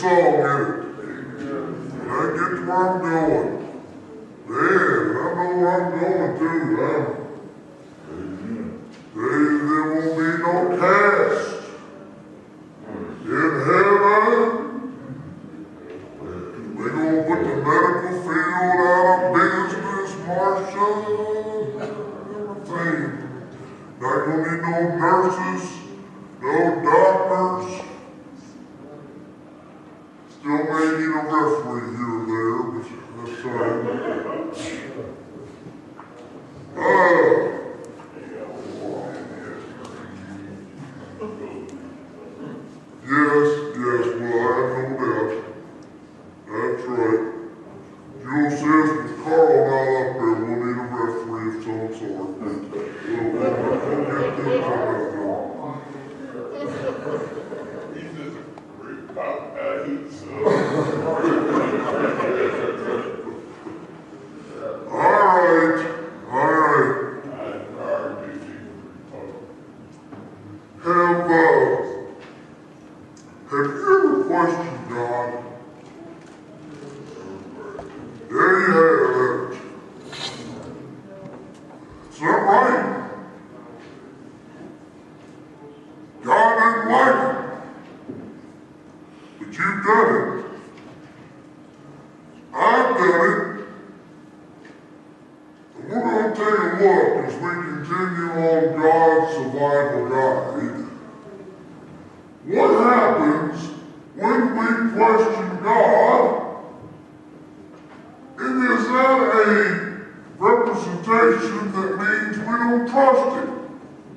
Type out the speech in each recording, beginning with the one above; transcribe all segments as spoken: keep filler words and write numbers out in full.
song in it. When I get to where I'm going, man, I know where I'm going to. I'm, there, there will be no cast in heaven. We're going to put the medical field out of business, Marshall, everything. Not going to need no nurses, no doctors. Still may need a referee here or there, but that's all right. Uh, yes, yes, well, I have no doubt. That's right. Jewel says with Carl not up there, we'll need a referee of some sort. We'll, we'll, we'll get things on that though. He's just a great pop guy. He's, all right, all right. Have, uh, have you ever questioned God? There you have it. Is that right? God didn't like it. But you've done it. I've done it. And we're going to take a look as we continue on God's survival guide. What happens when we question God? And is that a representation that means we don't trust Him?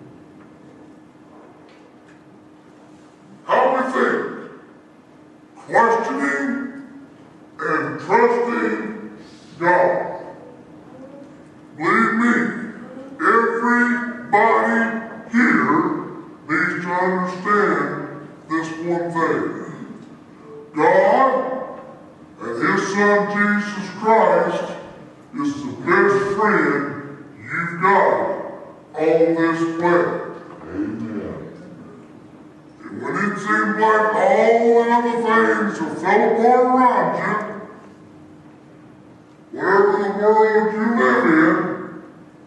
How we think? Questioning and trusting God. Believe me, everybody here needs to understand this one thing. God and His Son Jesus Christ is the best friend you've got on this planet. Amen. And when it seems like all the other things have fell apart around you, wherever the world you live in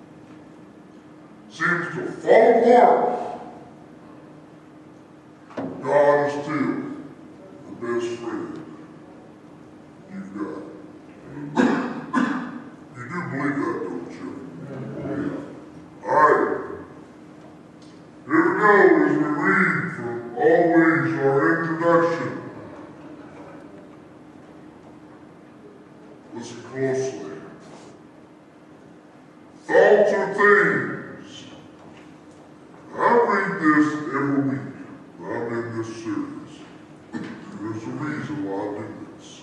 seems to fall apart, God is still the best friend you've got. You do believe that, don't you? Yeah. All right. Here we go as we read from always our introduction. Listen closely. Thoughts are things. I read this every week. I'm in this series. There's a reason why I do this.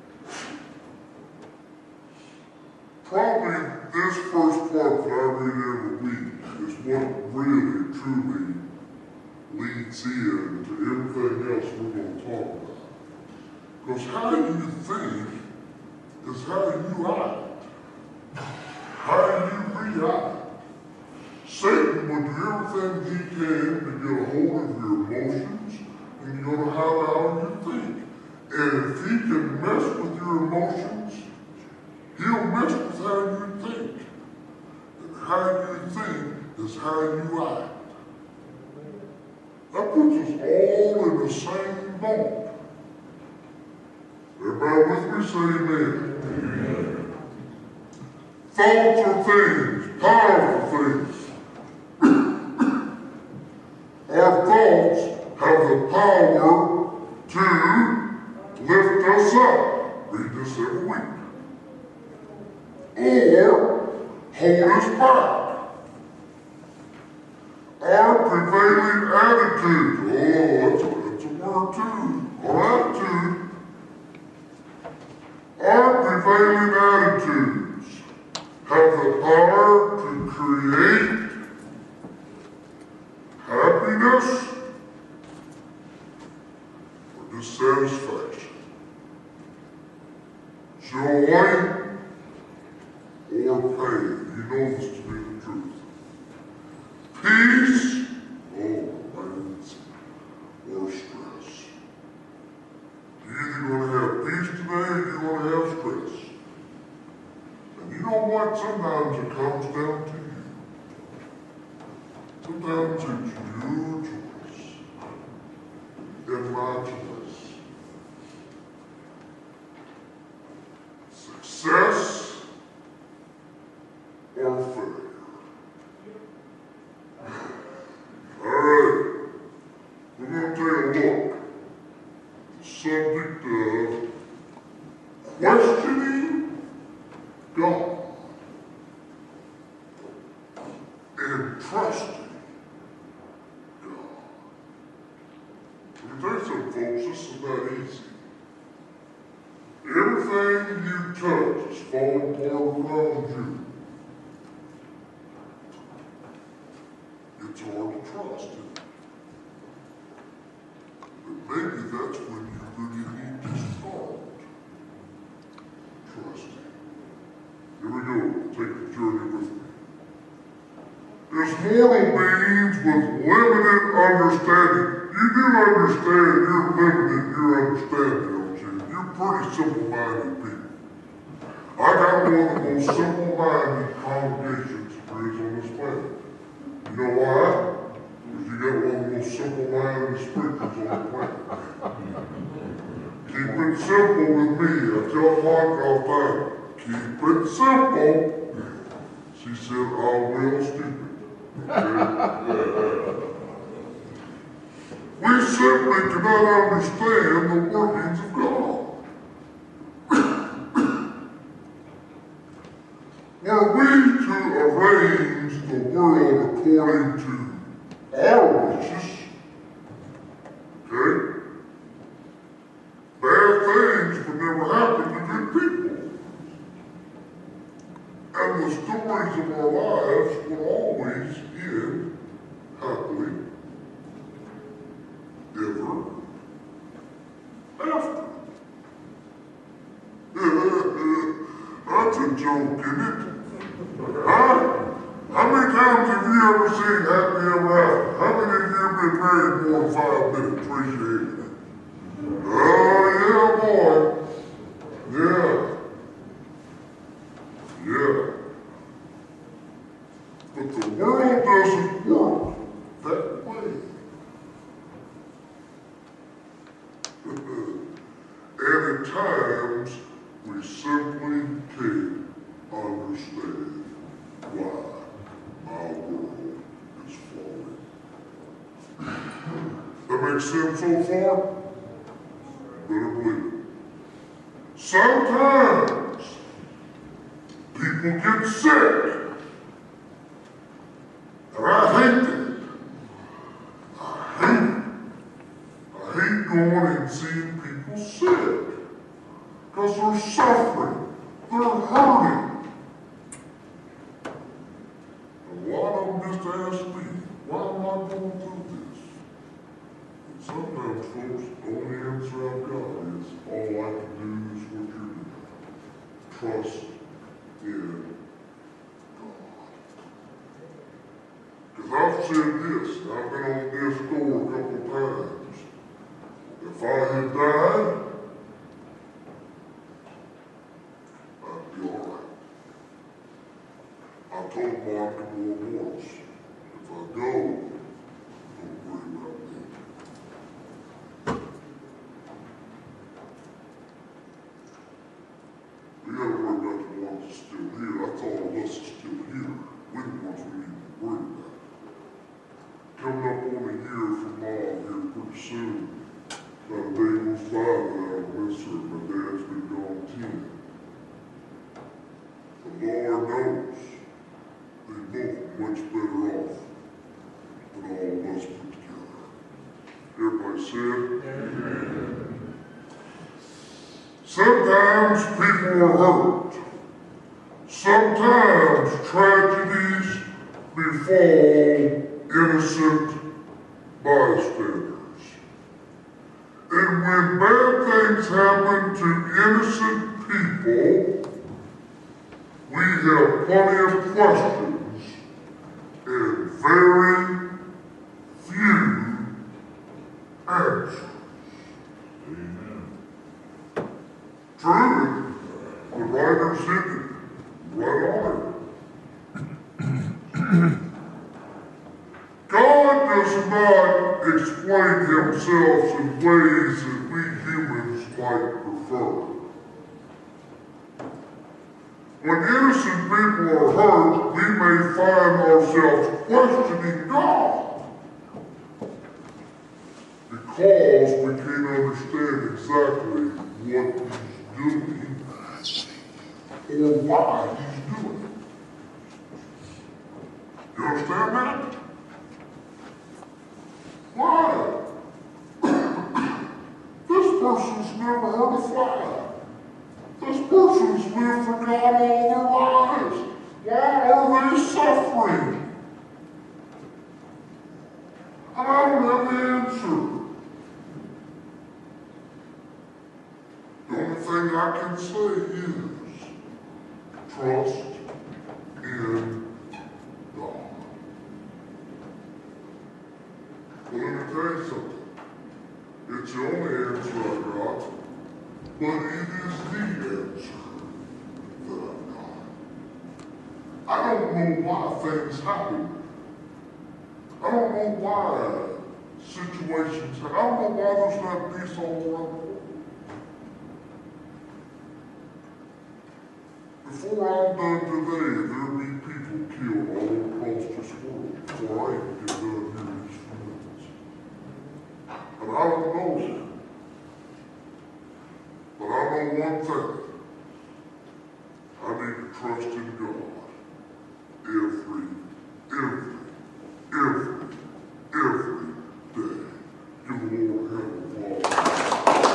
Probably this first part that I read every week is what really, truly leads in to everything else we're going to talk about. Because how you think is how you act. How you react. Satan will do everything he can to get a hold of your emotions and you're going to have how you think. And if he can mess with your emotions, he'll mess with how you think. And how you think is how you act. That puts us all in the same boat. Everybody with me say amen. Amen. Thoughts are things, powerful things. Our thoughts have the power to lift us up. Read this every week. Or hold us back. Our prevailing attitude. Oh, that's a, that's a word too. Our attitude. Our prevailing attitudes have the power to create happiness or dissatisfaction, joy or pain. You know this to be the truth. Peace, oh man, or stress. Do you Sometimes it's your choice and my choice. Success or failure. All right, we're going to take a look at the subject of questioning God and trusting God. Let me tell you something, folks, this is not easy. Everything you touch is falling apart around you. It's hard to trust it. But maybe that's when you really need to start trusting. Here we go. Take the journey with me. As mortal beings with limited understanding, you do understand you're limited in your understanding, don't you? You're pretty simple-minded people. I got one of the most simple-minded congregations there is on this planet. You know why? Because you got one of the most simple-minded speakers on the planet. Keep it simple with me. I tell Mike all the time, keep it simple. She said, I will stupid. Okay? We simply cannot understand the workings of God. Were we to arrange the world according to our wishes, okay, bad things would never happen to good people. And the stories of our lives would always end happily ever after. That's a joke, isn't it? Huh? How many times have you ever seen Happy Ever After? How many of you have been married more than five minutes? Raise your hand. Oh, yeah, boy. Yeah. Yeah. But the world doesn't work that way. And at times, we simply can't understand why our world is falling. That makes sense so far? Better believe it. Sometimes people get sick. And I hate that. I hate it. I hate going and seeing people sick. Because they're suffering. They're hurting. And a lot of them just ask me, why am I going through this? And sometimes, folks, the only answer I've got is, all I can do is what you're doing. Trust in God. Because I've said this, and I've been on this door a couple of times. If I had died, I'd be all right. I told Monica more once, if I go, don't worry about me. We gotta worry about the ones that's still here. I thought all of us are still here. We're the ones we need to worry about. Coming up on a year from now here pretty soon. Not a day goes by that I miss her. My dad's been gone ten. The Lord knows they both much better off than all of us put together. Everybody said? Amen. Sometimes people are hurt. Sometimes tragedies befall innocent bystanders. And when bad things happen to innocent people, we have plenty of questions and very few answers. Amen. True, the writer said it right on it. does not explain himself in ways that we humans might prefer. When innocent people are hurt, we may find ourselves questioning God because we can't understand exactly what He's doing or why He's doing it. You understand that? Why? This person's never heard a fly. This person's lived for God all their lives. Why are they suffering? And I don't have the answer. The only thing I can say is trust in God. Well, let me tell you something. It's the only answer I got, but it is the answer that I've got. I don't know why things happen. I don't know why situations happen. I don't know why there's not peace all around the world. Before I'm done today, there'll be people killed all across this world before I even get done here in these few minutes. And I don't know that. But I know one thing. I need to trust in God every, every, every, every day. Give the Lord a hand of applause.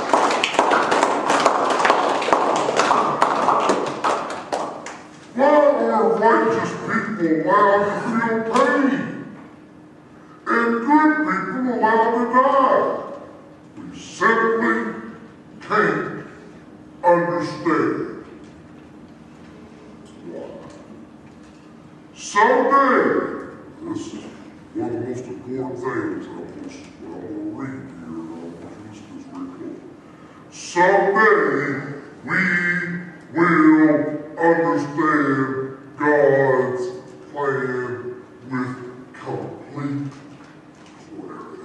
Why are righteous people allowed to feel pain? And good people allowed to die? We simply can't understand why. Someday, this is one of the most important things I'm going to read here, and I want you to listen to this very close. Someday, we will understand God's plan with complete clarity.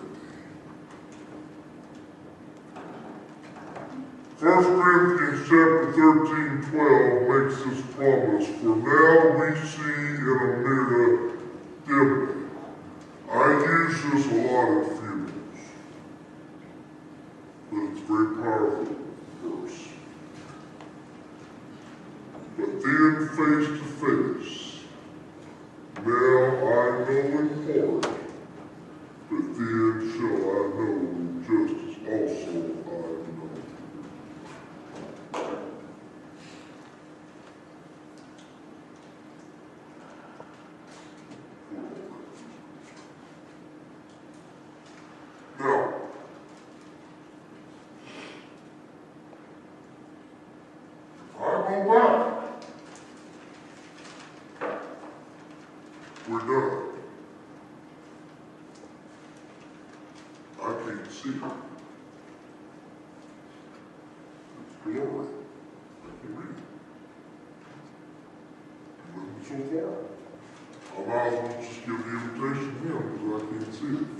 First Corinthians chapter thirteen, twelve makes this promise, for now we see in a mirror dimly. I use this a lot at funerals, but it's a very powerful verse. But then face to face, now I know in part, but then shall I know just as also I know. Now, if I go back, we're done. I can't see it. It's glory. I can read it. But so far, I might as well just give the invitation to him because I can't see it.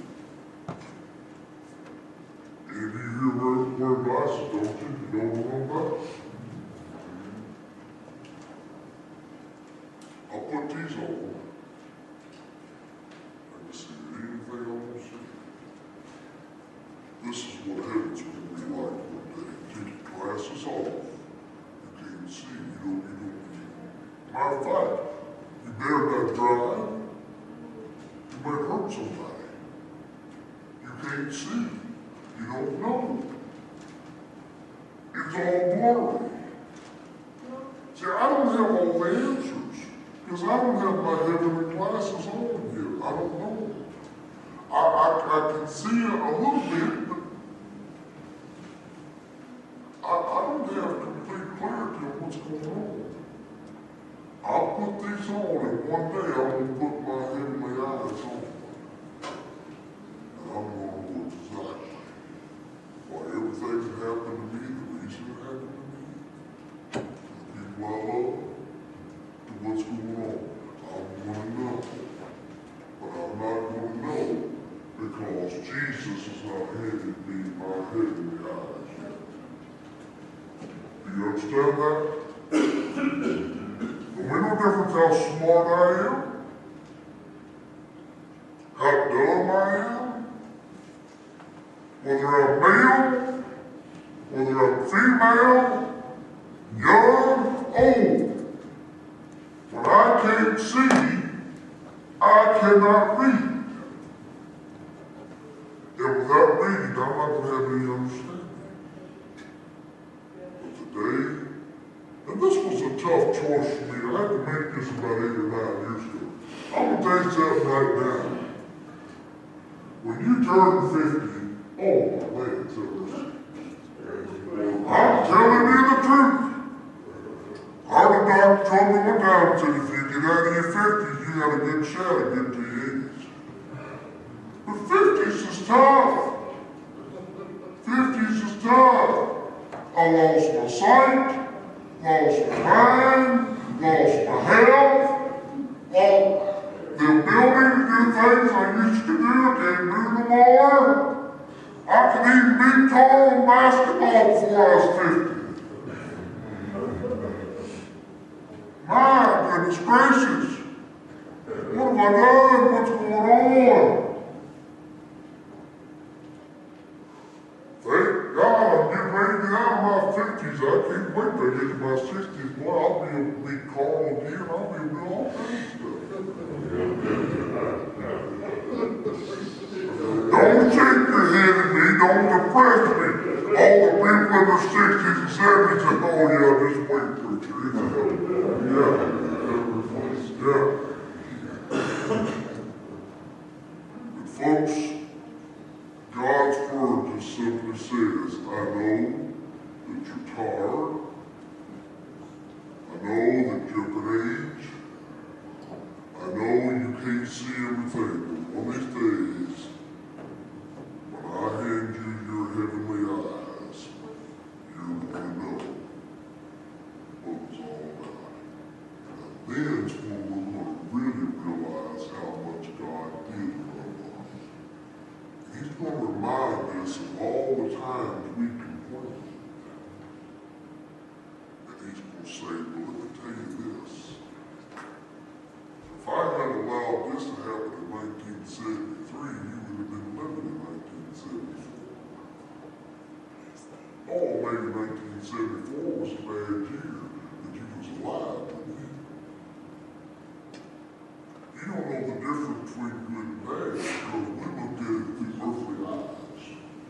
Any of you here wear, wear glasses, don't you? You know what I'm about? I'll put these on. Let me see, anything I want to see? This is what heaven's going to be like one day. Take your glasses off. You can't see. You don't, you don't, you matter of fact, you better not drive. You might hurt somebody. You can't see. You don't know. It's all blurry. See, I don't have all the answers because I don't have my heavenly glasses on here. I don't know. I, I, I can see it a little bit, but I, I don't have complete clarity on what's going on. I'll put these on, and one day I'm going to put my heavenly eyes on. And I'm going to know exactly why everything that happened to me, the reason it happened to me, to the people I love, to what's going on. I'm going to know. But I'm not going to know Jesus has not handed me my heavenly eyes yet. Do you understand that? It makes no difference how smart I am, how dumb I am, whether I'm male, whether I'm female, young, old. When I can't see, I cannot read. And without reading, I'm not going to have any understanding. But today, and this was a tough choice for me. I had to make this about eight or nine years ago. I'm going to tell you something right now. When you turn fifty, oh my legs, I'm telling you the truth. Our doctor told me one time, said if you get out of your fifties, you got a good shot at getting to your eighties. But fifties is tough. fifties is tough. I lost my sight, lost my mind, lost my health, lost the ability to do things I used to do, I can't do no more. I could even be tall in basketball before I was fifty. My goodness gracious. What have I done? What's going on? Thank God I'm getting ready to get out of my fifties. I can't wait till I get to my sixties. Boy, I'll be able to be Carl again. I'll be able to do all kinds of stuff. Don't shake your head at me. Don't depress me. All the people in the sixties and seventies say, oh yeah, just wait, preacher. Yeah. Yeah. But folks, God's word just simply says, I know that you're tired. I know that you're of age. I know you can't see everything, but one of these days, when I hand you your heavenly eyes, you're going to know what it was all about. And then's when we're going to really realize how much God did love us. He's going to remind us of all the times we complain. And he's going to say, well, let me tell you this. If I had allowed this to happen in nineteen seventy-three, you would have been living in nineteen seventy-four. Oh, maybe nineteen seventy-four was a bad year, but you was alive with me. You don't know the difference between good and bad because we looked at it through earthly eyes.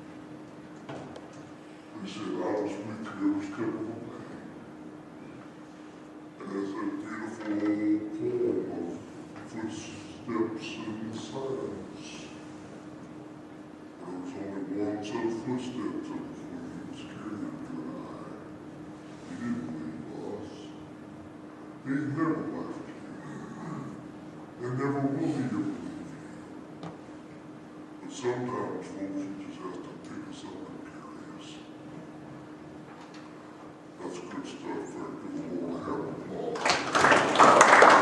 We said, I was with you every step of the way. And there's a beautiful old poem of footsteps in the silence. There was only one set of footsteps up before he was carrying you and I. He didn't leave us. He never left you. And never will he ever leave you. But sometimes, folks, he just has to pick us up and carry us. That's good stuff there. Give the Lord a hand of applause.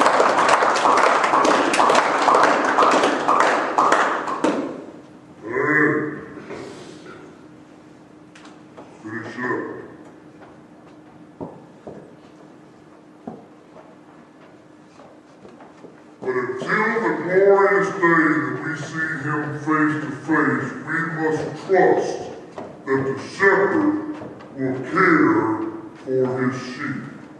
But until the glorious day that we see him face to face, we must trust that the shepherd will care for his sheep.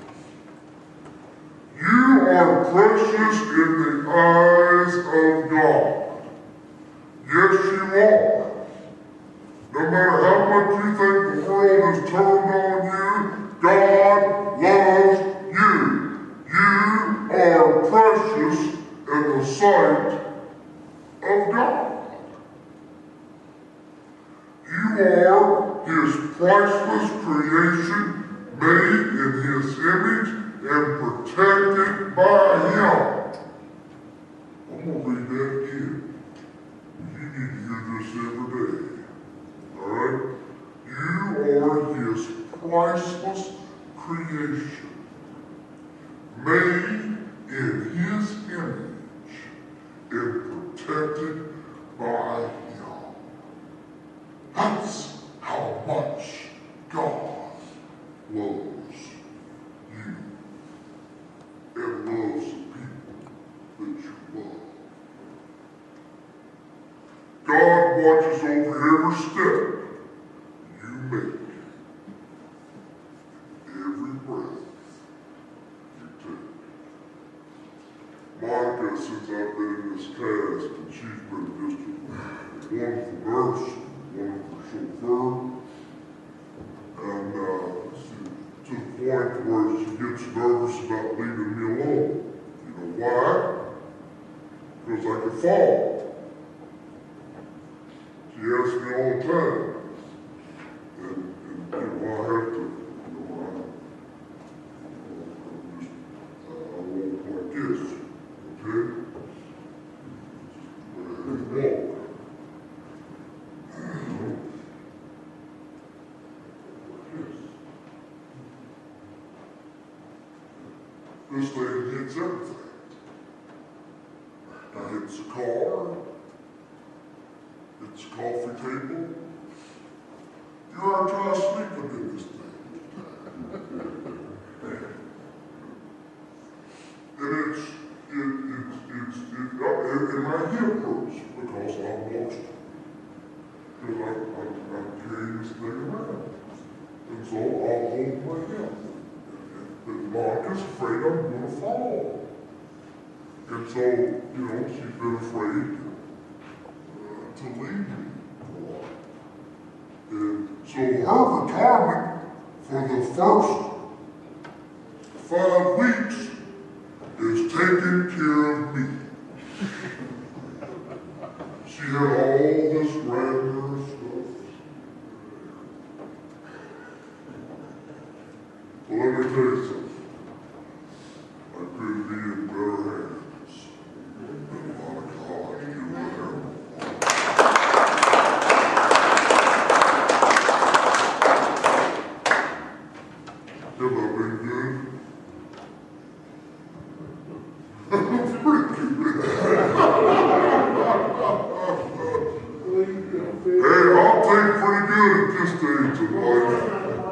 You are precious in the eyes of God. Yes, you are. No matter how much you think the world has turned on you, God loves you. You are precious in the sight of God. You are his priceless creation, made in his image and protected by him. I'm going to read that again. You need to hear this every day. All right? You are his priceless creation, made in his image and protected by him. God watches over every step you make. Every breath you take. Monica, since I've been in this cast, and she's been just a wonderful nurse, wonderful chauffeur, and uh, to the point where she gets nervous about leaving me alone. You know why? Because I could fall. She asks me all the time. And, and you know, I have to, you know, I, I'm just, uh, I walk like this, okay? And walk. This thing hits everything. It hits the car, hits the coffee table. You ought to try sleeping in this thing. And it's, it, it, it's, it, it, and my hip hurts because I'm lost. Because I'm, I'm, I'm carrying this thing around. And so I'll hold my hip. But Monica's afraid I'm going to fall. And so, you know, she's been afraid uh, to leave me a lot. And so her retirement for the first five weeks is taking care of me. She had all this regular stuff. Well, let me tell you something. I couldn't be in better hands than Monica Hodge. You were there. Have I been good? Pretty good. Hey, I'll take pretty good at this stage of life.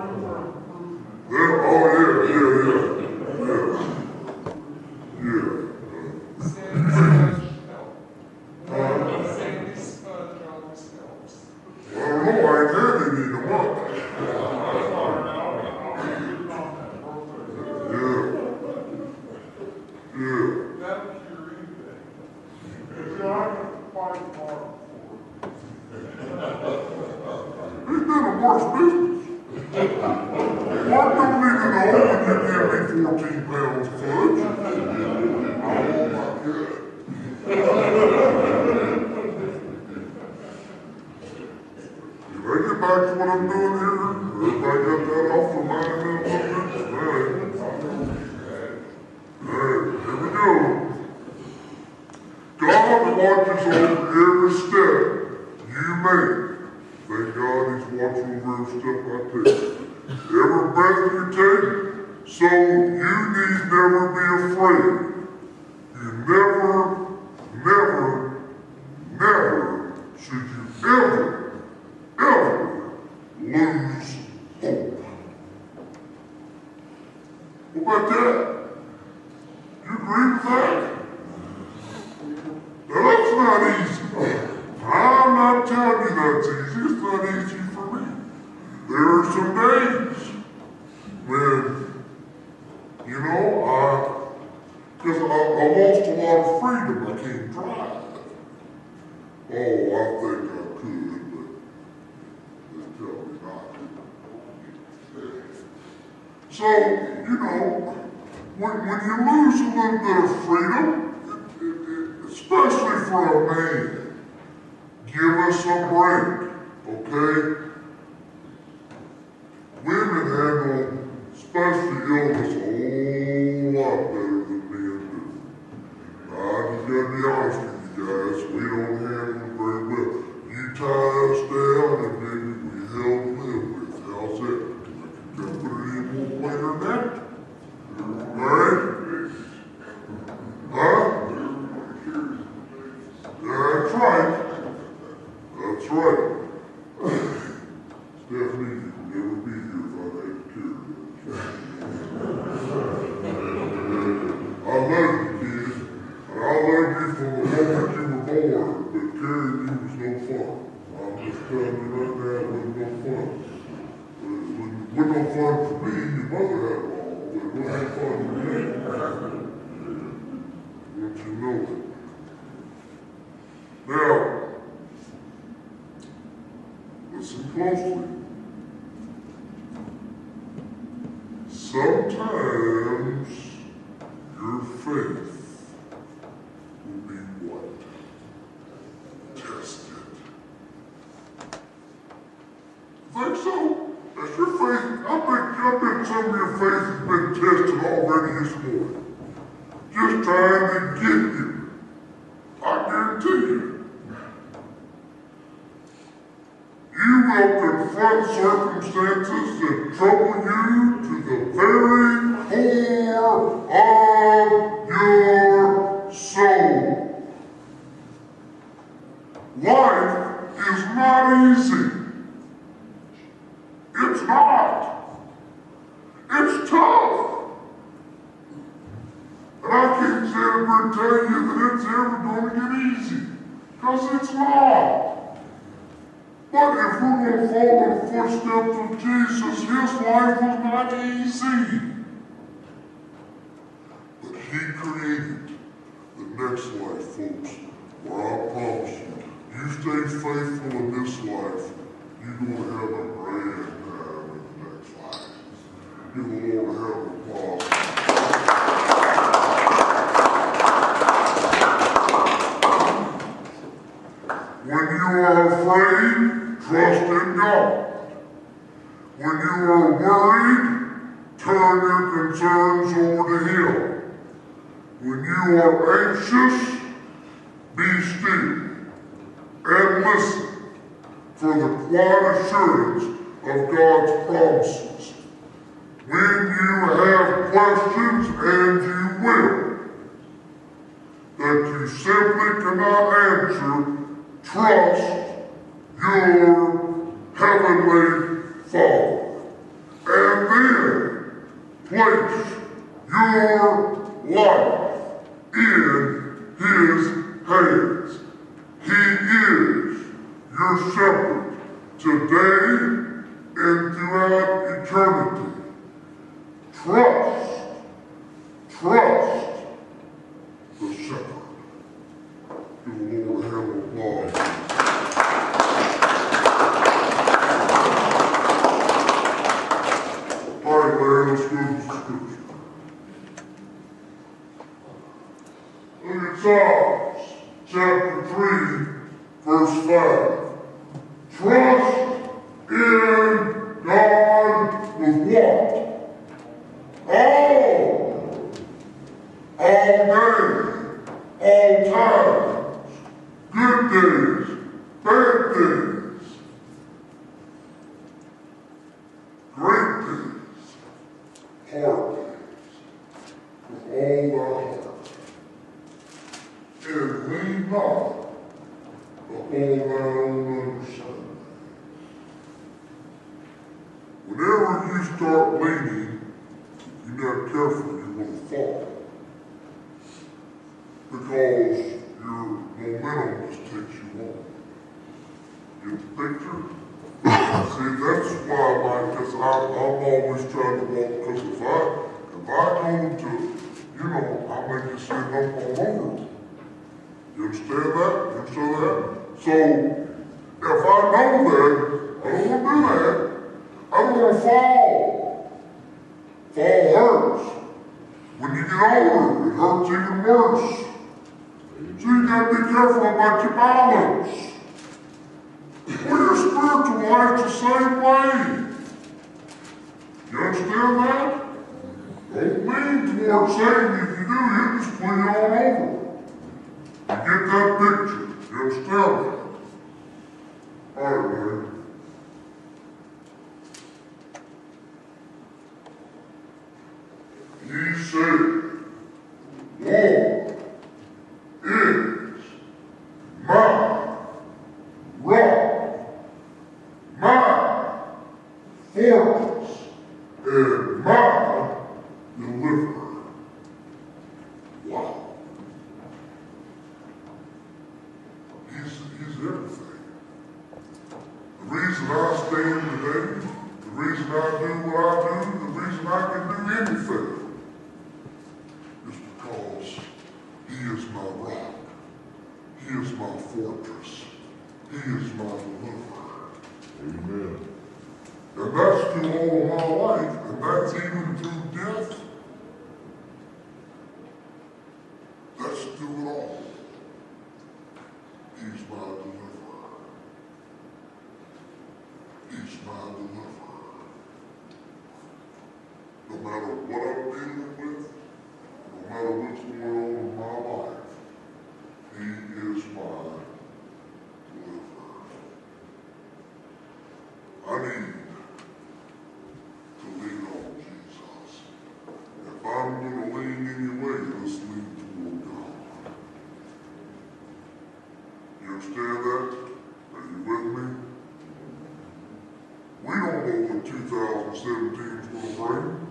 Yeah, oh yeah, yeah, yeah, yeah, yeah. Sandy Spudge always helps. I don't know, I ain't had any in a month. Yeah, yeah. That'll cure anything. If you're not going to fight hard for Ain't that a worse business? Mark don't even know when you give me fourteen pounds of fudge. Oh my God. Did I get back to what I'm doing here? Everybody got that off their mind in a little bit? All right. All right, here we go. God watches over every step you make. Thank God He's watching over every step I take. Every breath you take, so you need never be afraid. You never, never, never should you ever, ever lose hope. What about that? You agree with that? Now that's not easy. I'm not telling you that's easy. It's not easy for me. There are some days when, you know, I, because I, I lost a lot of freedom. I can't drive. Oh, I think I could, but they tell me not to. So, you know, when, when you lose a little bit of freedom, it, it, it, especially for a man, give us a break, okay? Women handle, especially illness, a whole lot better than men do. I just gotta be honest with you guys, we don't handle it very well. You tie us down and maybe we hell to live with. How's that? Can I put it any more plainer than that? Alright? Huh? That's right. That's right. Stephanie, you would never be here if I had to carry you. I love you, kid. And I love you from the moment you were born. but carrying you was no fun. I'm just telling you right now, it wasn't no fun. It wasn't, wasn't no fun for me. Your mother had it all, but it wasn't fun for me. Don't you know it? Now, listen closely. Sometimes your faith will be what? Tested. Think so? That's your faith. I bet, I bet some of your faith has been tested already this morning. Just trying to get you. I guarantee you. You will confront circumstances that trouble you to the very core of your soul. Life is not easy. It's not. It's tough. And I can't sit here and tell you that it's ever going to get easy, because it's not. But if we're going to follow the footsteps of Jesus, his life was not easy. But he created the next life, folks, where I promise you, you stay faithful in this life, you're going to have a grand time in the next life. Give the Lord a hand of applause. When you are afraid, trust in God. When you are worried, turn your concerns over to him. When you are anxious, be still and listen for the quiet assurance of God's promises. When you have questions, and you will, that you simply cannot answer, trust your heavenly Father. And then place your life in his hands. He is your shepherd today and throughout eternity. Trust, trust the shepherd. Give the Lord a hand of applause. All right, Larry, let's go to the scripture. Look at Psalms chapter three, verse five. Trust in God with what? All. All day. All times. Good days. Bad days. Great days. Hard days. With all thy heart. And lean not upon thy own understanding. Whenever you start leaning, if you're not careful, you're going to fall. Because your momentum just takes you on. Get the picture? See, that's why I like this. I, I'm always trying to walk, because if I, if I go to, you know, I make you sit up all over. You understand that? You understand that? So, if I know that, I don't want to do that. I don't want to fall. Fall hurts. When you get older, it hurts even worse. So you got to be careful about your balance. Well, your spiritual life's the same way. You understand that? Don't lean towards Satan. If you do, he'll just pull you all over. You get that picture. You understand that? All right, man. He said, Lord is my rock, my fortress, and my deliverer. Wow. He's reason I stand today, the reason I do what I do, the reason I can do anything, is because He is my rock. He is my fortress. He is my deliverer. Amen. And that's through all of my life, and that's even through death. That's through it all. He's my deliverer. He's my deliverer. No matter what I'm dealing with, no matter what's going on in my life, He is my deliverer. I need to lean on Jesus. If I'm going to lean anyway, let's lean toward God. You understand that? Are you with me? We don't know what two thousand seventeen is going to bring.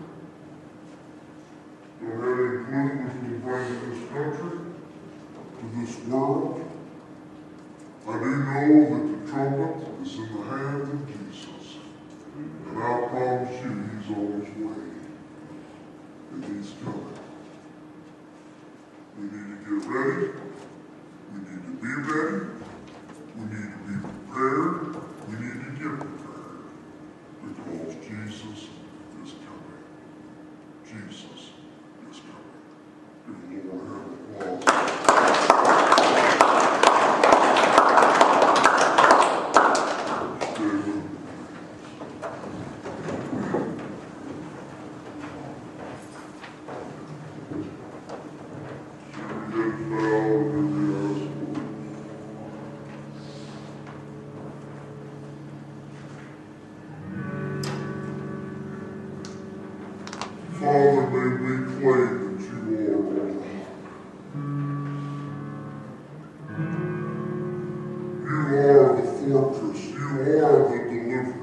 Don't have any clue what's going to bring to this country, to this world. I do know that the trumpet is in the hands of Jesus. And I promise you, He's on His way. And He's coming. We need to get ready. We need to be ready. We need to be prepared. We need to get prepared. Because Jesus is coming. Jesus is coming. Give the Lord a hand of applause. Father, may we claim that You are our rock. You are the fortress. You are the deliverer.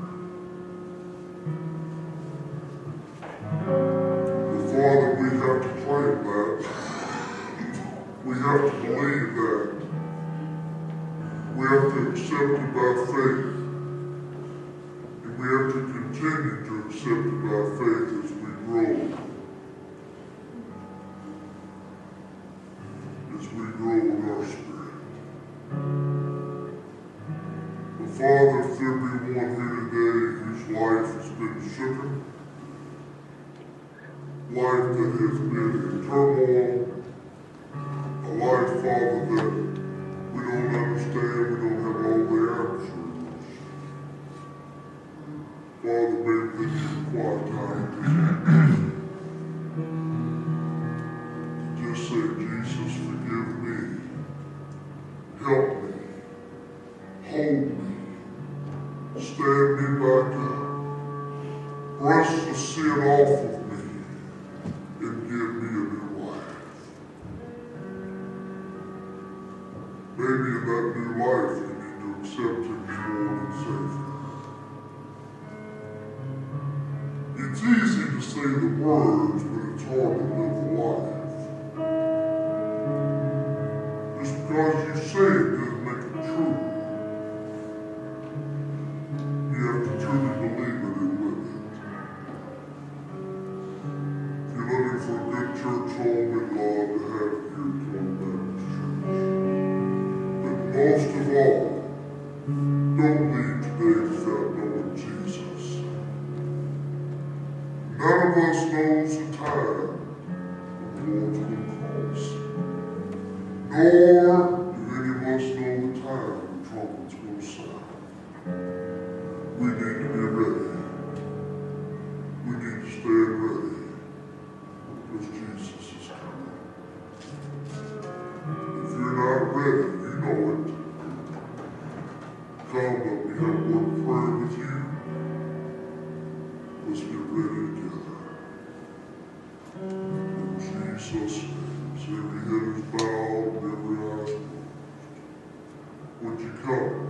But Father, we have to claim that. We have to believe that. We have to accept it by faith. And we have to continue to accept it by faith as we grow. As we grow in our spirit. But Father, if there be one here today whose life has been shooken, life that has been in turmoil, a life, Father, that we don't understand, we don't have all the answers. Father, maybe this is a quiet time to just say, Jesus, forgive me, help me, hold me, stand me back up, brush the sin off of me, and give me a new life. Maybe in that new life you need to accept Him as Lord and Savior. It's easy to say the words, but it's hard to live the life. Just because you say it doesn't make it true. You have to truly believe it and live it. If you're looking for a good church home, we'd love to have you here at Coleman Baptist Church. But most of all, don't leave today without knowing Jesus. None of us knows the time when the Lord's going to call us. Nor do any of us know the time the trumpet's going to sound. We need to be ready. We need to stand ready. Because Jesus is coming. If you're not ready, you know it. Come, let me have a word of prayer with you. Let's get ready together. In Jesus' name, as every head is bowed and every eye is closed. Would you come?